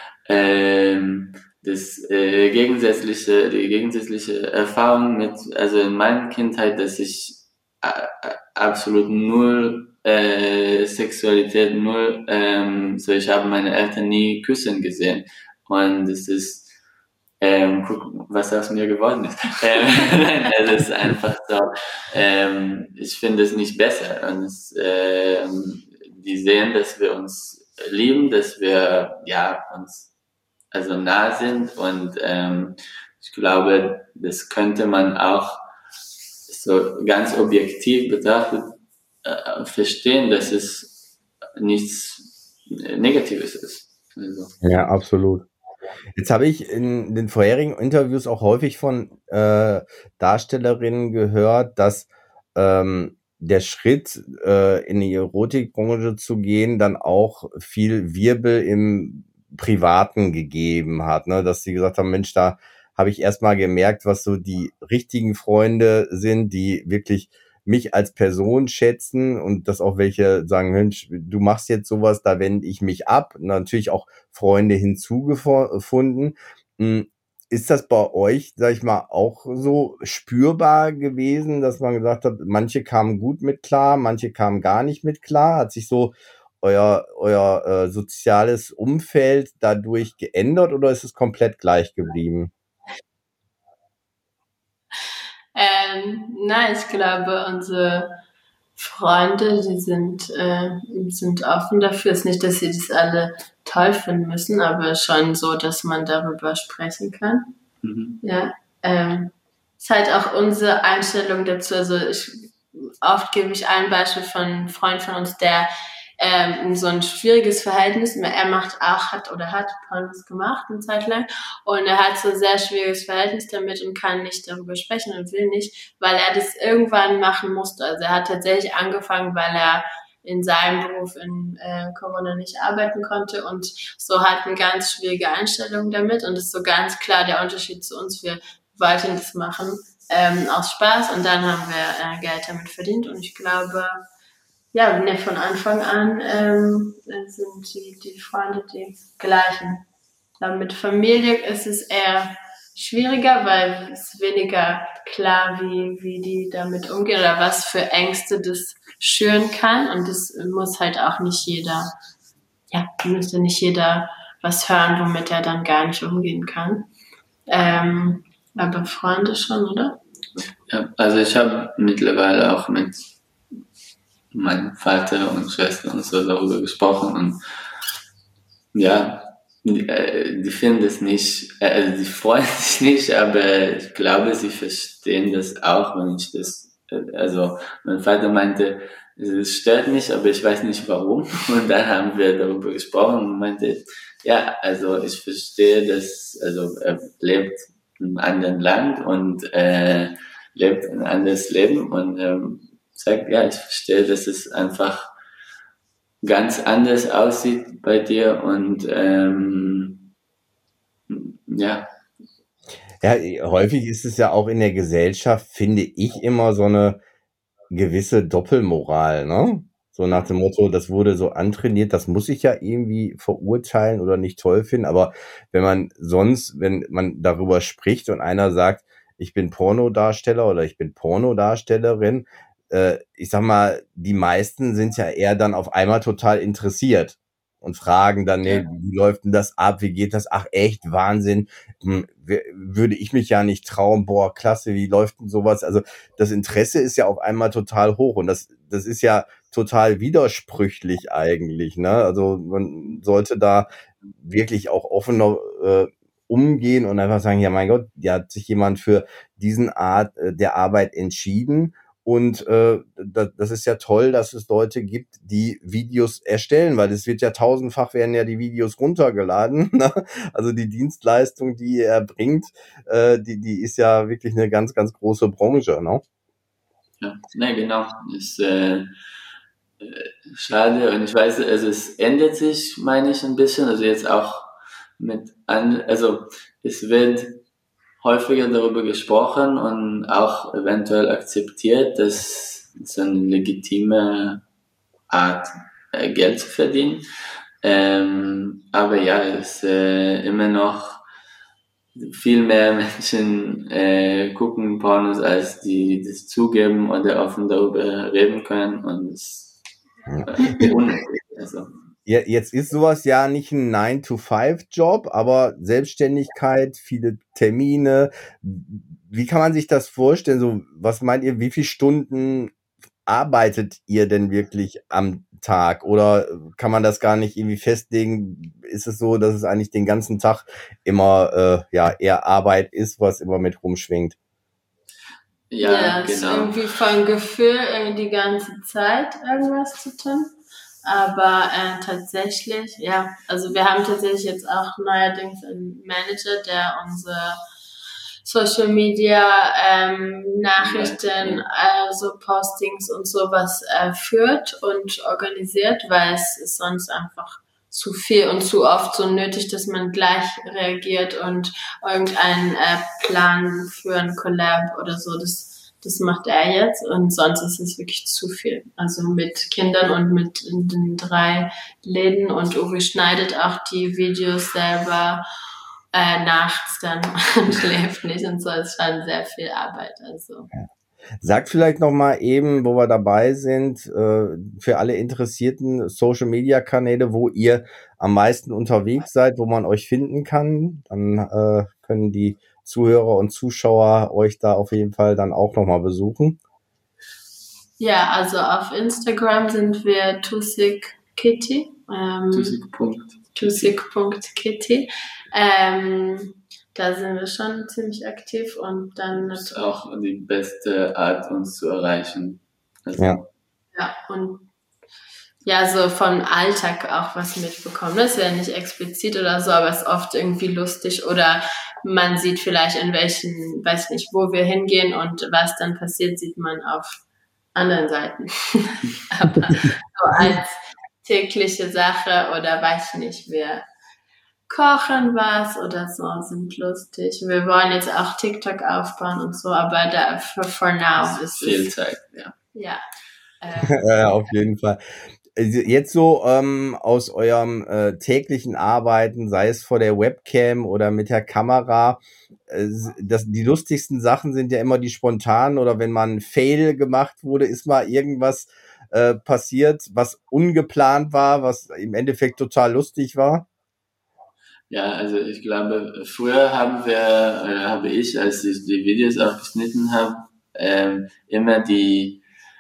Speaker 4: ähm, das äh, gegensätzliche, die gegensätzliche Erfahrung mit, also in meiner Kindheit, dass ich äh, absolut null äh, Sexualität, null, ähm, so ich habe meine Eltern nie küssen gesehen und es ist, ähm, guck, was aus mir geworden ist. ähm, es ist einfach so, ähm, ich finde es nicht besser und es, ähm, die sehen, dass wir uns lieben, dass wir ja uns also nah sind und ähm, ich glaube, das könnte man auch so ganz objektiv betrachtet äh, verstehen, dass es nichts Negatives ist. Also.
Speaker 2: Ja, absolut. Jetzt habe ich in den vorherigen Interviews auch häufig von äh, Darstellerinnen gehört, dass ähm, der Schritt äh, in die Erotikbranche zu gehen dann auch viel Wirbel im Privaten gegeben hat, ne? Dass sie gesagt haben, Mensch, da habe ich erstmal gemerkt, was so die richtigen Freunde sind, die wirklich mich als Person schätzen und dass auch welche sagen, Mensch, du machst jetzt sowas, da wende ich mich ab. Und natürlich auch Freunde hinzugefunden. Ist das bei euch, sag ich mal, auch so spürbar gewesen, dass man gesagt hat, manche kamen gut mit klar, manche kamen gar nicht mit klar? Hat sich so euer, euer äh, soziales Umfeld dadurch geändert oder ist es komplett gleich geblieben?
Speaker 3: Ähm, nein, ich glaube, unsere Freunde, die sind, äh, sind offen dafür. Es ist nicht, dass sie das alle toll finden müssen, aber schon so, dass man darüber sprechen kann. Mhm. Ja, ähm, ist halt auch unsere Einstellung dazu. Also ich, oft gebe ich ein Beispiel von einem Freund von uns, der ähm, so ein schwieriges Verhältnis, er macht auch, hat oder hat Pornos gemacht eine Zeit lang und er hat so ein sehr schwieriges Verhältnis damit und kann nicht darüber sprechen und will nicht, weil er das irgendwann machen musste. Also er hat tatsächlich angefangen, weil er in seinem Beruf in äh, Corona nicht arbeiten konnte und so hat eine ganz schwierige Einstellung damit und das ist so ganz klar der Unterschied zu uns. Wir wollten das machen ähm, aus Spaß und dann haben wir äh, Geld damit verdient und ich glaube, ja, ne, von Anfang an ähm, sind die, die Freunde die gleichen. Aber mit Familie ist es eher schwieriger, weil es weniger klar, wie, wie die damit umgehen oder was für Ängste das schüren kann. Und das muss halt auch nicht jeder, ja, müsste nicht jeder was hören, womit er dann gar nicht umgehen kann. Ähm, aber Freunde schon, oder?
Speaker 4: Ja, also ich habe mittlerweile auch mit meinem Vater und Schwester und so darüber gesprochen und ja, die, die finden das nicht, also die freuen sich nicht, aber ich glaube, sie verstehen das auch, wenn ich das, also mein Vater meinte, es stört mich, aber ich weiß nicht warum und dann haben wir darüber gesprochen und meinte, ja, also ich verstehe das, also er lebt in einem anderen Land und äh, lebt ein anderes Leben und ähm, sagt, ja, ich verstehe, dass es einfach ganz anders aussieht bei dir und ähm, ja.
Speaker 2: Ja, häufig ist es ja auch in der Gesellschaft, finde ich, immer so eine gewisse Doppelmoral, ne? So nach dem Motto, das wurde so antrainiert, das muss ich ja irgendwie verurteilen oder nicht toll finden, aber wenn man sonst, wenn man darüber spricht und einer sagt, ich bin Pornodarsteller oder ich bin Pornodarstellerin, äh, ich sag mal, die meisten sind ja eher dann auf einmal total interessiert und fragen dann, nee, wie läuft denn das ab, wie geht das, ach echt, Wahnsinn, hm, würde ich mich ja nicht trauen, boah, klasse, wie läuft denn sowas, also das Interesse ist ja auf einmal total hoch und das, das ist ja total widersprüchlich eigentlich, ne, also man sollte da wirklich auch offener äh, umgehen und einfach sagen, ja mein Gott, da hat sich jemand für diesen Art äh, der Arbeit entschieden und äh, das, das ist ja toll, dass es Leute gibt, die Videos erstellen, weil es wird ja tausendfach werden ja die Videos runtergeladen, ne? Also die Dienstleistung, die er bringt, äh, die die ist ja wirklich eine ganz, ganz große Branche, ne?
Speaker 4: Ja, ne, genau, ist äh, schade und ich weiß, also es ändert sich, meine ich, ein bisschen, also jetzt auch mit, an, also es wird häufiger darüber gesprochen und auch eventuell akzeptiert, dass es eine legitime Art, äh, Geld zu verdienen. Ähm, aber ja, es ist äh, immer noch viel mehr Menschen äh, gucken Pornos, als die das zugeben oder offen darüber reden können und es äh, unnötig. Also.
Speaker 2: Ja, jetzt ist sowas ja nicht ein nine to five Job, aber Selbstständigkeit, viele Termine. Wie kann man sich das vorstellen? So, was meint ihr, wie viele Stunden arbeitet ihr denn wirklich am Tag? Oder kann man das gar nicht irgendwie festlegen? Ist es so, dass es eigentlich den ganzen Tag immer äh, ja eher Arbeit ist, was immer mit rumschwingt?
Speaker 3: Ja, ja, genau. Ist irgendwie von Gefühl irgendwie die ganze Zeit irgendwas zu tun. Aber äh, tatsächlich, ja, also wir haben tatsächlich jetzt auch neuerdings einen Manager, der unsere Social Media ähm, Nachrichten, äh, so Postings und sowas äh, führt und organisiert, weil es ist sonst einfach zu viel und zu oft so nötig, dass man gleich reagiert und irgendeinen äh, Plan für ein Collab oder so, das Das macht er jetzt und sonst ist es wirklich zu viel. Also mit Kindern und mit den drei Läden und Uri schneidet auch die Videos selber äh, nachts dann und schläft nicht und so. Es ist schon sehr viel Arbeit. Also
Speaker 2: Sag vielleicht noch mal eben, wo wir dabei sind, äh, für alle interessierten Social-Media-Kanäle, wo ihr am meisten unterwegs seid, wo man euch finden kann. Dann äh, können die Zuhörer und Zuschauer euch da auf jeden Fall dann auch noch mal besuchen.
Speaker 3: Ja, also auf Instagram sind wir tusikitty. Ähm,
Speaker 4: Tusik.
Speaker 3: tusik.kitty. Ähm, da sind wir schon ziemlich aktiv und dann
Speaker 4: Das ist auch die beste Art, uns zu erreichen. Also,
Speaker 2: Ja.
Speaker 3: Ja, und ja, so vom Alltag auch was mitbekommen. Das ist ja nicht explizit oder so, aber es ist oft irgendwie lustig oder man sieht vielleicht in welchen, weiß nicht, wo wir hingehen und was dann passiert, sieht man auf anderen Seiten. Aber so als tägliche Sache oder weiß nicht, wir kochen was oder so, sind lustig. Wir wollen jetzt auch TikTok aufbauen und so, aber da for, for now ist
Speaker 4: viel
Speaker 3: es,
Speaker 4: Zeit, ja.
Speaker 3: ja. Äh,
Speaker 2: Ja, auf jeden Fall. Jetzt so ähm, aus eurem äh, täglichen Arbeiten, sei es vor der Webcam oder mit der Kamera, äh, das, die lustigsten Sachen sind ja immer die spontanen oder wenn mal ein Fail gemacht wurde, ist mal irgendwas äh, passiert, was ungeplant war, was im Endeffekt total lustig war.
Speaker 4: Ja, also ich glaube, früher haben wir, äh, habe ich, als ich die Videos auch geschnitten habe, ähm, immer die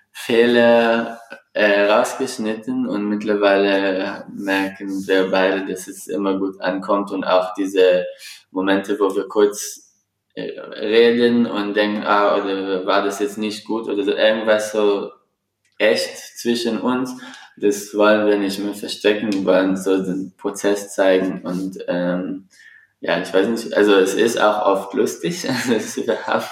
Speaker 4: Fehler äh, rausgeschnitten und mittlerweile merken wir beide, dass es immer gut ankommt und auch diese Momente, wo wir kurz äh, reden und denken, ah, oder war das jetzt nicht gut oder so, irgendwas so echt zwischen uns, das wollen wir nicht mehr verstecken, wir wollen so den Prozess zeigen und ähm, ja, ich weiß nicht, also es ist auch oft lustig, also wir haben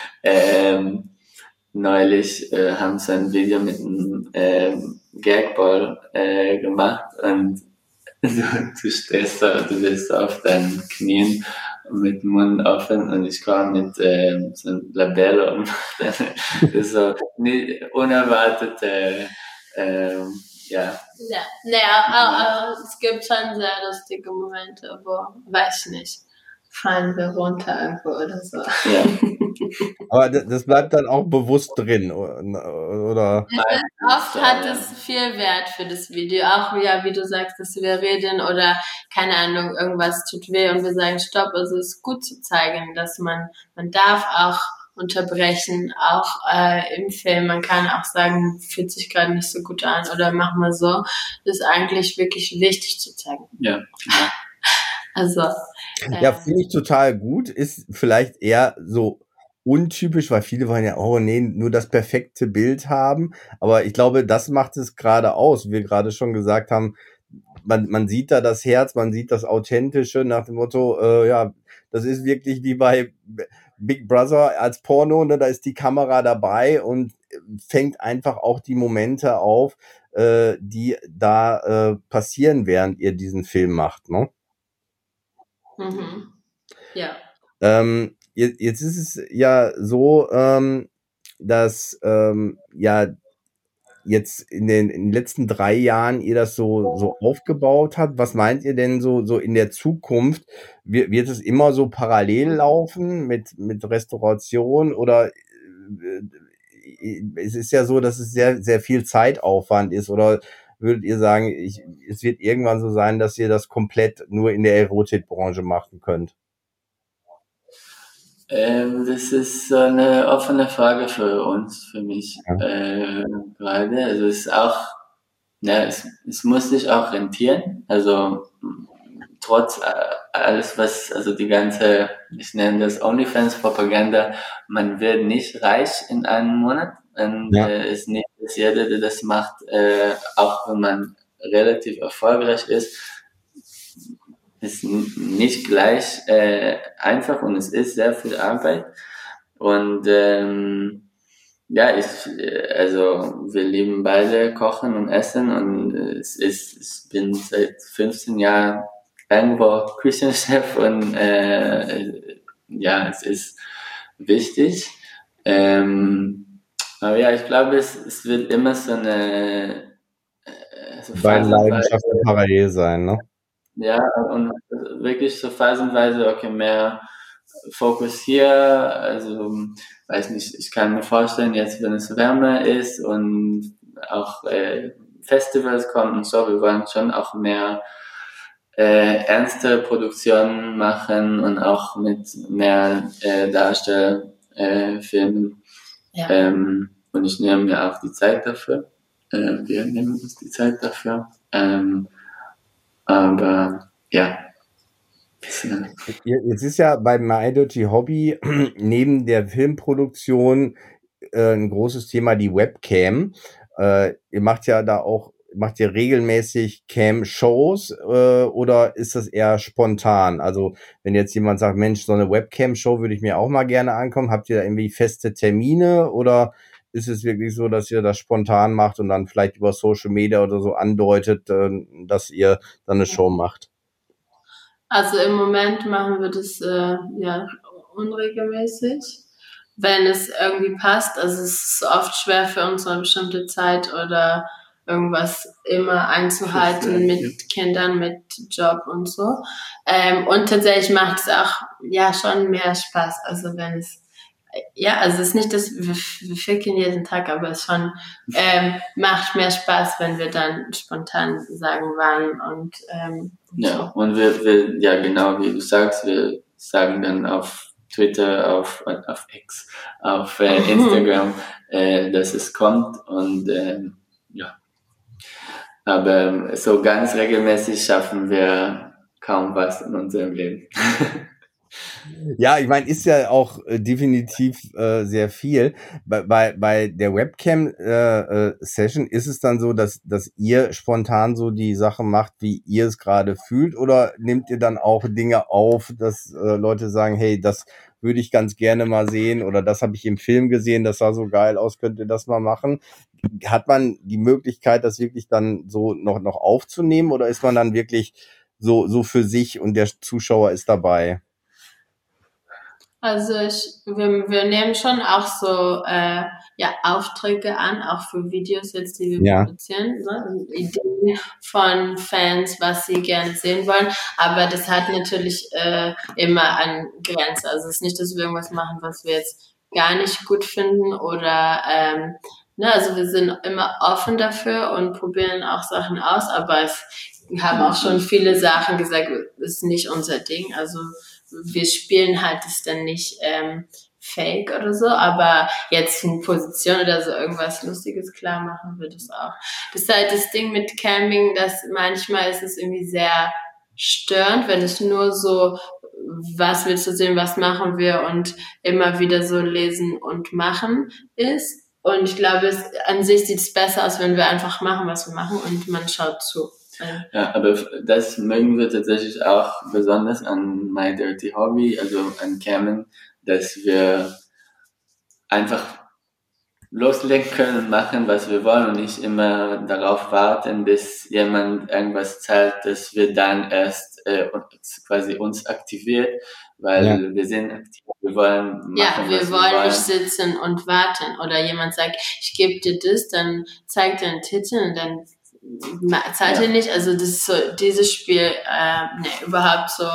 Speaker 4: ähm, neulich äh, haben sie ein Video mit einem äh, Gagball äh, gemacht und du, du stehst da, du bist auf deinen Knien mit dem Mund offen und ich komme mit äh, so einem Labello und das ist so nicht unerwartete äh, ja.
Speaker 3: Ja, naja, aber es gibt schon sehr lustige Momente, wo, weiß nicht, fallen wir runter irgendwo oder so.
Speaker 4: Ja.
Speaker 2: Aber das, das bleibt dann auch bewusst drin, oder?
Speaker 3: Oft hat es viel Wert für das Video, auch ja, wie du sagst, dass wir reden oder keine Ahnung, irgendwas tut weh und wir sagen Stopp. Also es ist gut zu zeigen, dass man, man darf auch unterbrechen, auch äh, im Film. Man kann auch sagen, fühlt sich gerade nicht so gut an oder mach mal so. Das ist eigentlich wirklich wichtig zu zeigen.
Speaker 4: Ja. Ja.
Speaker 3: Also.
Speaker 2: Äh, ja, finde ich total gut. Ist vielleicht eher so untypisch, weil viele wollen ja, oh nee, nur das perfekte Bild haben. Aber ich glaube, das macht es gerade aus. Wie wir gerade schon gesagt haben, man, man sieht da das Herz, man sieht das Authentische nach dem Motto, äh, ja, das ist wirklich wie bei Big Brother als Porno, ne? Da ist die Kamera dabei und fängt einfach auch die Momente auf, äh, die da äh, passieren, während ihr diesen Film macht, ne?
Speaker 3: Mhm. Ja.
Speaker 2: Ähm, jetzt, jetzt ist es ja so, ähm, dass ähm, ja jetzt in den, in den letzten drei Jahren ihr das so so aufgebaut habt. Was meint ihr denn so so in der Zukunft? Wird, wird es immer so parallel laufen mit mit Restauration oder äh, es ist ja so, dass es sehr sehr viel Zeitaufwand ist, oder würdet ihr sagen, ich, es wird irgendwann so sein, dass ihr das komplett nur in der Erotikbranche machen könnt?
Speaker 4: Ähm, das ist so eine offene Frage für uns, für mich ja. äh, gerade. Also es ist auch, ja, es, es muss sich auch rentieren. Also trotz alles, was, also die ganze, ich nenne das OnlyFans-Propaganda, man wird nicht reich in einem Monat. Und ja. äh, es ist nicht, dass jeder, der das macht, äh, auch wenn man relativ erfolgreich ist, ist nicht gleich äh, einfach und es ist sehr viel Arbeit. Und ähm, ja, ich, also wir lieben beide Kochen und Essen und es ist, ich bin seit fünfzehn Jahren irgendwo Küchenchef und äh, ja, es ist wichtig. Ähm, aber ja, ich glaube, es, es wird immer so eine
Speaker 2: so beide Leidenschaften parallel sein, ne?
Speaker 4: Ja, und wirklich so phasenweise, okay, mehr Fokus hier, also weiß nicht, ich kann mir vorstellen, jetzt wenn es wärmer ist und auch äh, Festivals kommen und so, wir wollen schon auch mehr äh, ernste Produktionen machen und auch mit mehr äh, Darstellern äh, filmen.
Speaker 3: Ja.
Speaker 4: Ähm, und ich nehme mir auch die Zeit dafür. Äh, wir nehmen uns die Zeit dafür. Ähm, aber ja.
Speaker 2: Jetzt ist ja bei My Dirty Hobby neben der Filmproduktion äh, ein großes Thema die Webcam. Äh, ihr macht ja da auch, macht ihr regelmäßig Cam-Shows äh, oder ist das eher spontan? Also wenn jetzt jemand sagt, Mensch, so eine Webcam-Show würde ich mir auch mal gerne ankommen, habt ihr da irgendwie feste Termine oder ist es wirklich so, dass ihr das spontan macht und dann vielleicht über Social Media oder so andeutet, äh, dass ihr dann eine Show macht?
Speaker 3: Also im Moment machen wir das äh, ja unregelmäßig, wenn es irgendwie passt. Also es ist oft schwer für uns, eine bestimmte Zeit oder irgendwas immer einzuhalten mit Kindern, mit Job und so. Ähm, und tatsächlich macht es auch ja schon mehr Spaß. Also wenn es ja, also es ist nicht, dass wir, wir ficken jeden Tag, aber es schon ähm, macht mehr Spaß, wenn wir dann spontan sagen, wann und ähm,
Speaker 4: ja,
Speaker 3: so.
Speaker 4: Und wir, wir, ja genau, wie du sagst, wir sagen dann auf Twitter, auf, auf X, auf äh, Instagram, äh, dass es kommt und äh, ja. Aber so ganz regelmäßig schaffen wir kaum was in unserem Leben.
Speaker 2: Ja, ich meine, ist ja auch äh, definitiv äh, sehr viel. Bei, bei, bei der Webcam-Session äh, äh, ist es dann so, dass, dass ihr spontan so die Sache macht, wie ihr es gerade fühlt, oder nehmt ihr dann auch Dinge auf, dass äh, Leute sagen, hey, das würde ich ganz gerne mal sehen oder das habe ich im Film gesehen, das sah so geil aus, könnt ihr das mal machen? Hat man die Möglichkeit, das wirklich dann so noch, noch aufzunehmen oder ist man dann wirklich so, so für sich und der Zuschauer ist dabei?
Speaker 3: Also ich, wir, wir nehmen schon auch so äh, ja Aufträge an, auch für Videos jetzt, die wir
Speaker 2: Ja.
Speaker 3: produzieren, ne? Ideen von Fans, was sie gerne sehen wollen. Aber das hat natürlich äh, immer eine Grenze. Also es ist nicht, dass wir irgendwas machen, was wir jetzt gar nicht gut finden oder ähm, ne, also wir sind immer offen dafür und probieren auch Sachen aus, aber es haben auch schon viele Sachen gesagt, das ist nicht unser Ding. Also wir spielen halt das dann nicht ähm, fake oder so, aber jetzt in Position oder so irgendwas Lustiges, klar machen wir das auch. Das ist halt das Ding mit Camping, dass manchmal ist es irgendwie sehr störend, wenn es nur so, was willst du sehen, was machen wir und immer wieder so lesen und machen ist. Und ich glaube, es, an sich sieht es besser aus, wenn wir einfach machen, was wir machen und man schaut zu.
Speaker 4: Ja, aber das mögen wir tatsächlich auch besonders an My Dirty Hobby, also an Camen, dass wir einfach loslegen können und machen, was wir wollen und nicht immer darauf warten, bis jemand irgendwas zeigt, dass wir dann erst äh, quasi uns aktiviert, weil ja. wir sind aktiv, wir wollen machen,
Speaker 3: ja, wir
Speaker 4: was
Speaker 3: wollen
Speaker 4: wir wollen.
Speaker 3: Nicht sitzen und warten oder jemand sagt, ich gebe dir das, dann zeigt er einen Titel und dann zahlt ja. er nicht, also das ist so, dieses Spiel, äh, ne, überhaupt so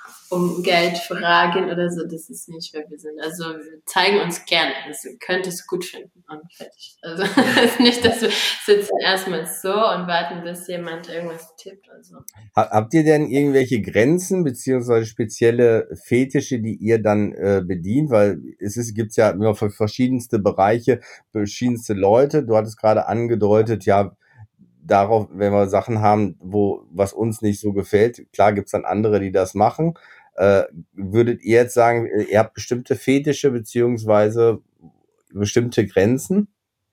Speaker 3: um Geld fragen oder so, das ist nicht, wer wir sind. Also wir zeigen uns gerne, also ihr könnt es gut finden und fertig. Also es ist nicht, dass wir sitzen erstmal so und warten, bis jemand irgendwas tippt. Also.
Speaker 2: Habt ihr denn irgendwelche Grenzen beziehungsweise spezielle Fetische, die ihr dann äh, bedient? Weil es ist, gibt's ja immer verschiedenste Bereiche, verschiedenste Leute. Du hattest gerade angedeutet, ja, darauf, wenn wir Sachen haben, wo was uns nicht so gefällt, klar gibt's dann andere, die das machen. Äh, würdet ihr jetzt sagen, ihr habt bestimmte Fetische beziehungsweise bestimmte Grenzen?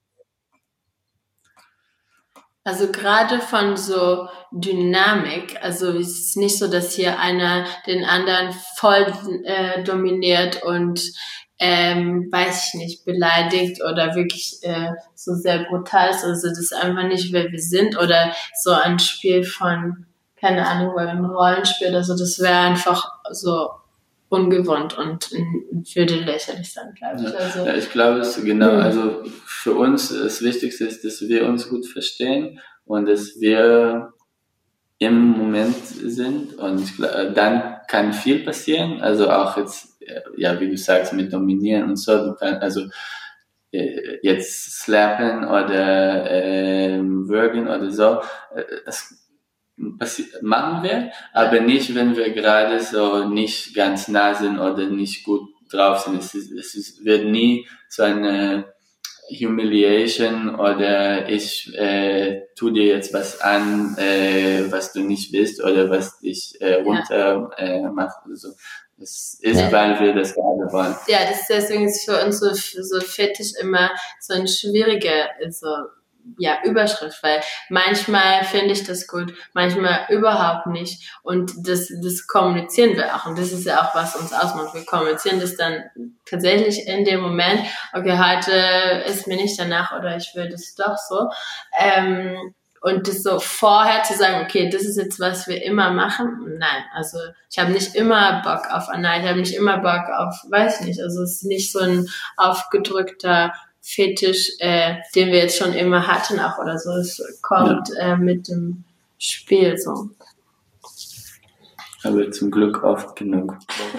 Speaker 3: Also gerade von so Dynamik, also es ist nicht so, dass hier einer den anderen voll äh, dominiert und ähm, weiß ich nicht, beleidigt oder wirklich äh, so sehr brutal ist. Also das ist einfach nicht, wer wir sind oder so ein Spiel von, keine Ahnung, weil ein Rollenspiel oder so, das wäre einfach so ungewohnt und würde lächerlich sein, glaube ich. Also,
Speaker 4: ja, ich glaube, es genau, also für uns das Wichtigste ist, dass wir uns gut verstehen und dass wir im Moment sind und dann kann viel passieren, also auch jetzt ja, wie du sagst, mit Dominieren und so, du kannst, also, äh, jetzt slappen oder, äh, würgen oder so, äh, das passi- machen wir, aber nicht, wenn wir gerade so nicht ganz nah sind oder nicht gut drauf sind. Es ist, es ist, wird nie so eine Humiliation oder ich äh, tu dir jetzt was an, äh, was du nicht willst oder was dich äh, runter äh, macht. Also, das ist,
Speaker 3: Ja.
Speaker 4: weil wir das gerade wollen.
Speaker 3: Ja, das ist deswegen ist für uns so, so Fetisch immer so ein schwieriger, so, ja, Überschrift, weil manchmal finde ich das gut, manchmal überhaupt nicht. Und das, das kommunizieren wir auch. Und das ist ja auch, was uns ausmacht. Wir kommunizieren das dann tatsächlich in dem Moment, okay, heute ist mir nicht danach oder ich will das doch so. Ähm, und das so vorher zu sagen, okay, das ist jetzt, was wir immer machen. Nein, also ich habe nicht immer Bock auf Anna, ich habe nicht immer Bock auf, weiß nicht, also es ist nicht so ein aufgedrückter Fetisch, äh, den wir jetzt schon immer hatten auch oder so. Es kommt ja. äh, mit dem Spiel so.
Speaker 4: Aber zum Glück oft genug.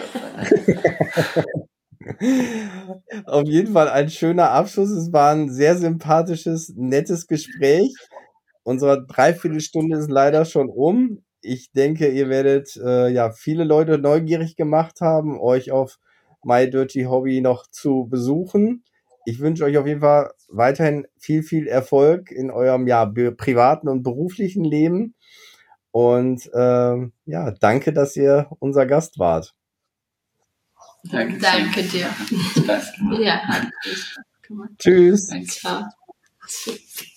Speaker 2: Auf jeden Fall ein schöner Abschluss. Es war ein sehr sympathisches, nettes Gespräch. Unsere Dreiviertelstunde ist leider schon um. Ich denke, ihr werdet äh, ja viele Leute neugierig gemacht haben, euch auf My Dirty Hobby noch zu besuchen. Ich wünsche euch auf jeden Fall weiterhin viel, viel Erfolg in eurem ja be- privaten und beruflichen Leben. Und ähm, ja, danke, dass ihr unser Gast wart.
Speaker 4: Danke,
Speaker 3: Danke dir.
Speaker 4: Spaß gemacht.
Speaker 3: Ja, hat mich gemacht.
Speaker 2: Tschüss.
Speaker 4: Danke.
Speaker 3: Ciao.